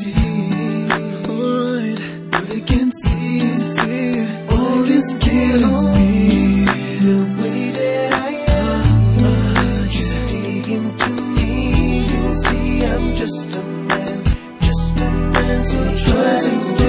see, alright, but I can't see all this killing me. The way that I am, just dig into me. You'll see I'm just a man, so try to